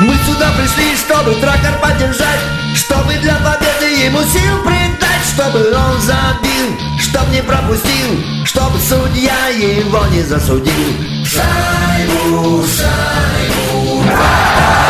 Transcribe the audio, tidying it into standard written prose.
Мы сюда пришли, чтобы трактор поддержать, чтобы для победы ему сил придать, чтобы он забил, чтоб не пропустил, чтобы судья его не засудил. Шайбу, шайбу,